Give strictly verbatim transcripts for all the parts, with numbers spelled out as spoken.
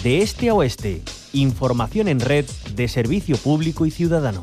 de este a oeste. Información en red de servicio público y ciudadano.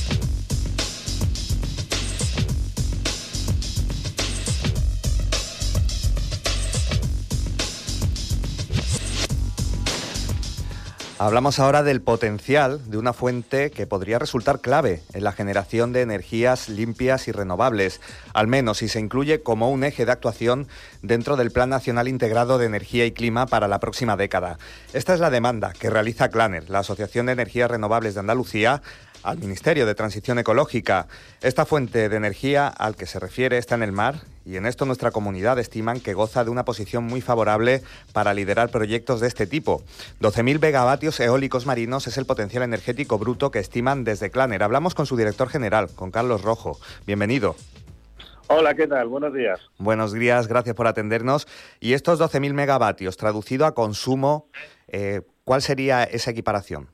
Hablamos ahora del potencial de una fuente que podría resultar clave en la generación de energías limpias y renovables, al menos si se incluye como un eje de actuación dentro del Plan Nacional Integrado de Energía y Clima para la próxima década. Esta es la demanda que realiza Claner, la Asociación de Energías Renovables de Andalucía, al Ministerio de Transición Ecológica. Esta fuente de energía al que se refiere está en el mar y en esto nuestra comunidad estiman que goza de una posición muy favorable para liderar proyectos de este tipo. doce mil megavatios eólicos marinos es el potencial energético bruto que estiman desde Claner. Hablamos con su director general, con Carlos Rojo. Bienvenido. Hola, ¿qué tal? Buenos días. Buenos días, gracias por atendernos. Y estos doce mil megavatios, traducido a consumo, eh, ¿cuál sería esa equiparación?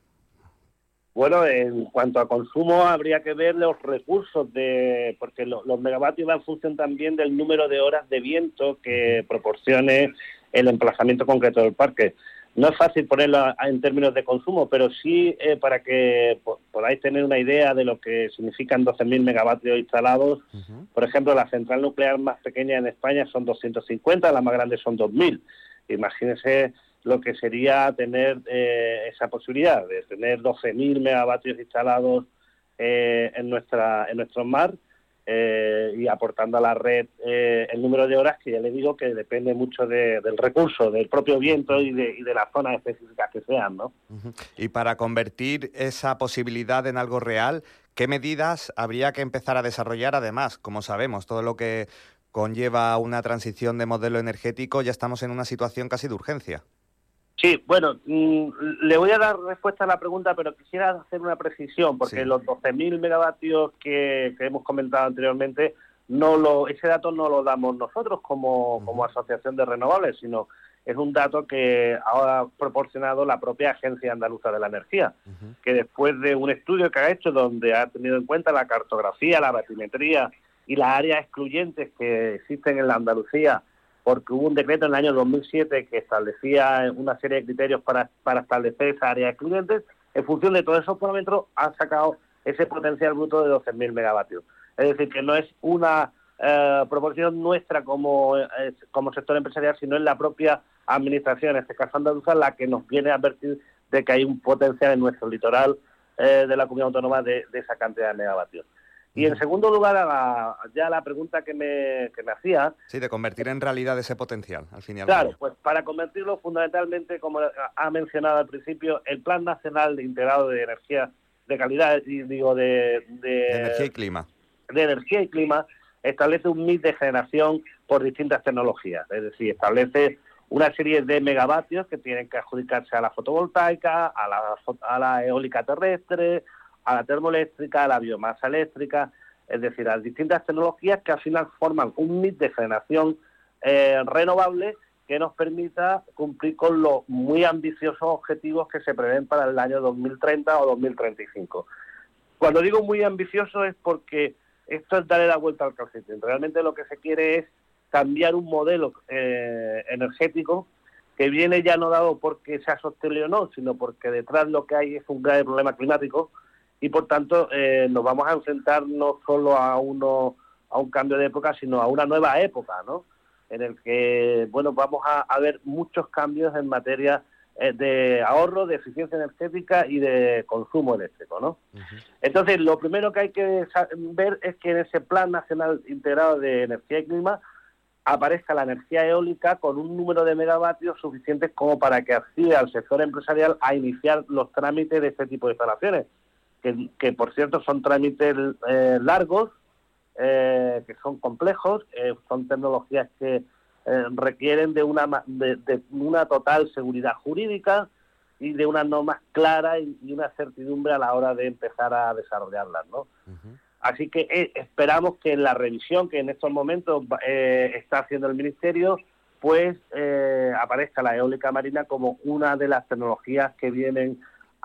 Bueno, en cuanto a consumo habría que ver los recursos, de porque lo, los megavatios van en función también del número de horas de viento que proporcione el emplazamiento concreto del parque. No es fácil ponerlo en términos de consumo, pero sí eh, para que podáis tener una idea de lo que significan doce mil megavatios instalados. Uh-huh. Por ejemplo, la central nuclear más pequeña en España son doscientos cincuenta, la más grande son dos mil. Imagínense lo que sería tener eh, esa posibilidad de tener doce mil megavatios instalados eh, en nuestra en nuestro mar eh, y aportando a la red eh, el número de horas que ya le digo que depende mucho de, del recurso, del propio viento y de, y de las zonas específicas que sean, ¿no? Uh-huh. Y para convertir esa posibilidad en algo real, ¿qué medidas habría que empezar a desarrollar? Además, como sabemos, todo lo que conlleva una transición de modelo energético, ya estamos en una situación casi de urgencia. Sí, bueno, mmm, le voy a dar respuesta a la pregunta, pero quisiera hacer una precisión, porque sí. Los doce mil megavatios que, que hemos comentado anteriormente, no lo, ese dato no lo damos nosotros como, uh-huh. como Asociación de Renovables, sino es un dato que ha proporcionado la propia Agencia Andaluza de la Energía, uh-huh. que después de un estudio que ha hecho donde ha tenido en cuenta la cartografía, la batimetría y las áreas excluyentes que existen en la Andalucía, porque hubo un decreto en el año dos mil siete que establecía una serie de criterios para, para establecer esas áreas excluyentes. En función de todos esos parámetros han sacado ese potencial bruto de doce mil megavatios. Es decir, que no es una eh, proporción nuestra como, eh, como sector empresarial, sino es la propia administración, en este caso andaluza, la que nos viene a advertir de que hay un potencial en nuestro litoral eh, de la comunidad autónoma de, de esa cantidad de megavatios. Y en segundo lugar, a la, ya la pregunta que me, que me hacía... Sí, de convertir en realidad ese potencial, al fin y al cabo. Claro, cabo. Pues para convertirlo fundamentalmente, como ha mencionado al principio, el Plan Nacional Integrado de Energía de Calidad, y digo, de, de... De energía y clima. De energía y clima, establece un mix de generación por distintas tecnologías. Es decir, establece una serie de megavatios que tienen que adjudicarse a la fotovoltaica, a la, a la eólica terrestre, a la termoeléctrica, a la biomasa eléctrica, es decir, a las distintas tecnologías que al final forman un mix de generación eh, renovable que nos permita cumplir con los muy ambiciosos objetivos que se prevén para el año dos mil treinta o dos mil treinta y cinco. Cuando digo muy ambicioso es porque esto es darle la vuelta al calcetín. Realmente lo que se quiere es cambiar un modelo eh, energético que viene ya no dado porque sea sostenible o no, sino porque detrás lo que hay es un grave problema climático. Y por tanto eh, nos vamos a enfrentar no solo a uno a un cambio de época, sino a una nueva época, ¿no? En el que bueno vamos a, a ver muchos cambios en materia eh, de ahorro, de eficiencia energética y de consumo eléctrico, ¿no? Uh-huh. Entonces, lo primero que hay que ver es que en ese Plan Nacional Integrado de Energía y Clima aparezca la energía eólica con un número de megavatios suficientes como para que acceda al sector empresarial a iniciar los trámites de este tipo de instalaciones. Que, que por cierto son trámites eh, largos, eh, que son complejos, eh, son tecnologías que eh, requieren de una de, de una total seguridad jurídica y de unas normas claras y, y una certidumbre a la hora de empezar a desarrollarlas, ¿no? Uh-huh. Así que eh, esperamos que en la revisión que en estos momentos eh, está haciendo el Ministerio, pues eh, aparezca la eólica marina como una de las tecnologías que vienen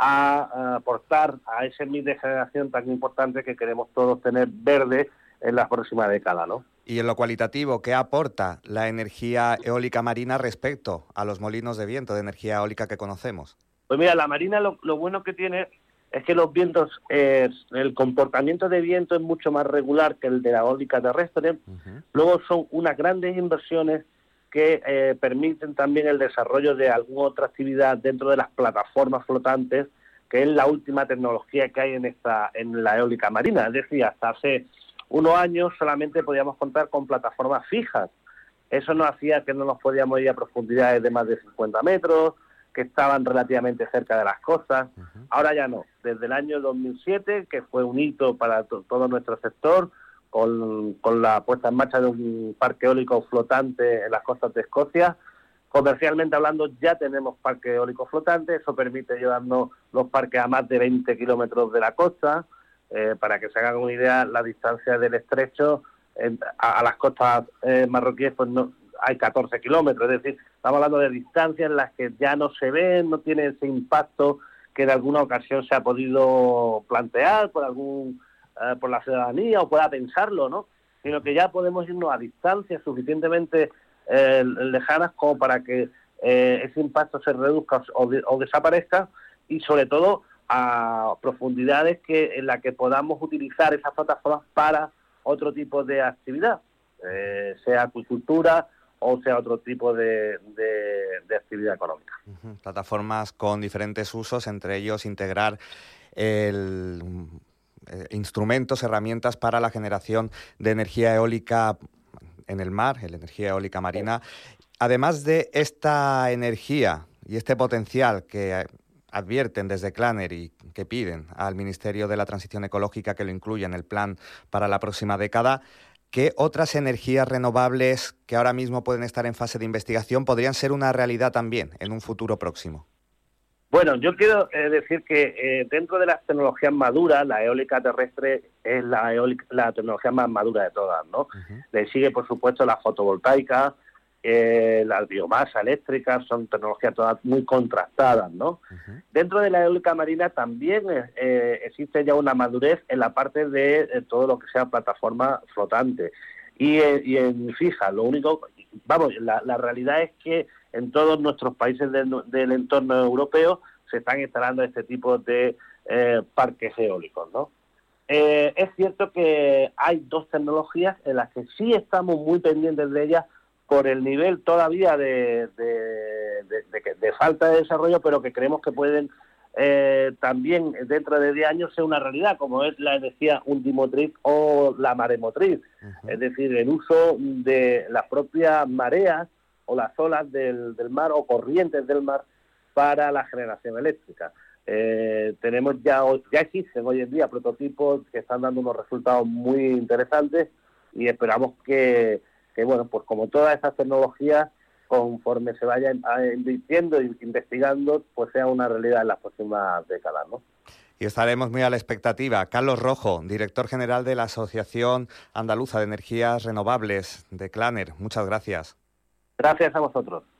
a aportar a ese mix de generación tan importante que queremos todos tener verde en la próxima década, ¿no? Y en lo cualitativo, ¿qué aporta la energía eólica marina respecto a los molinos de viento de energía eólica que conocemos? Pues mira, la marina lo, lo bueno que tiene es que los vientos, eh, el comportamiento de viento es mucho más regular que el de la eólica terrestre. Uh-huh. Luego son unas grandes inversiones que eh, permiten también el desarrollo de alguna otra actividad dentro de las plataformas flotantes, que es la última tecnología que hay en esta en la eólica marina. Es decir, hasta hace unos años solamente podíamos contar con plataformas fijas. Eso nos hacía que no nos podíamos ir a profundidades de más de cincuenta metros, que estaban relativamente cerca de las costas. Uh-huh. Ahora ya no. Desde el año dos mil siete, que fue un hito para to- todo nuestro sector, con, con la puesta en marcha de un parque eólico flotante en las costas de Escocia, comercialmente hablando ya tenemos parque eólico flotante. Eso permite llevarnos los parques a más de veinte kilómetros de la costa. Eh, para que se hagan una idea, la distancia del estrecho en, a, a las costas eh, marroquíes pues no hay catorce kilómetros, es decir, estamos hablando de distancias en las que ya no se ven, no tiene ese impacto que en alguna ocasión se ha podido plantear por algún eh, por la ciudadanía o pueda pensarlo, ¿no? Sino que ya podemos irnos a distancias suficientemente eh, lejanas como para que eh, ese impacto se reduzca o, de, o desaparezca, y sobre todo a profundidades que en las que podamos utilizar esas plataformas para otro tipo de actividad, eh, sea acuicultura o sea otro tipo de, de, de actividad económica. Uh-huh. Plataformas con diferentes usos, entre ellos integrar el, eh, instrumentos, herramientas para la generación de energía eólica en el mar, la energía eólica marina. Además de esta energía y este potencial que advierten desde Claner y que piden al Ministerio de la Transición Ecológica que lo incluya en el plan para la próxima década, ¿qué otras energías renovables que ahora mismo pueden estar en fase de investigación podrían ser una realidad también en un futuro próximo? Bueno, yo quiero eh, decir que eh, dentro de las tecnologías maduras, la eólica terrestre es la, eólica, la tecnología más madura de todas, ¿no? Uh-huh. Le sigue, por supuesto, la fotovoltaica, eh, la biomasa eléctrica, son tecnologías todas muy contrastadas, ¿no? Uh-huh. Dentro de la eólica marina también eh, existe ya una madurez en la parte de, de todo lo que sea plataforma flotante. Y, eh, y en fija, lo único, vamos, la, la realidad es que en todos nuestros países del, del entorno europeo se están instalando este tipo de eh, parques eólicos, ¿no? Eh, es cierto que hay dos tecnologías en las que sí estamos muy pendientes de ellas por el nivel todavía de, de, de, de, de falta de desarrollo, pero que creemos que pueden eh, también dentro de diez años ser una realidad, como es la energía undimotriz o la maremotriz. Uh-huh. Es decir, el uso de las propias mareas o las olas del, del mar o corrientes del mar para la generación eléctrica. Eh, tenemos ya, ya existen hoy en día prototipos que están dando unos resultados muy interesantes y esperamos que, que bueno, pues como todas esas tecnologías, conforme se vaya invirtiendo e investigando, pues sea una realidad en las próximas décadas, ¿no? Y estaremos muy a la expectativa. Carlos Rojo, director general de la Asociación Andaluza de Energías Renovables de Claner, muchas gracias. Gracias a vosotros.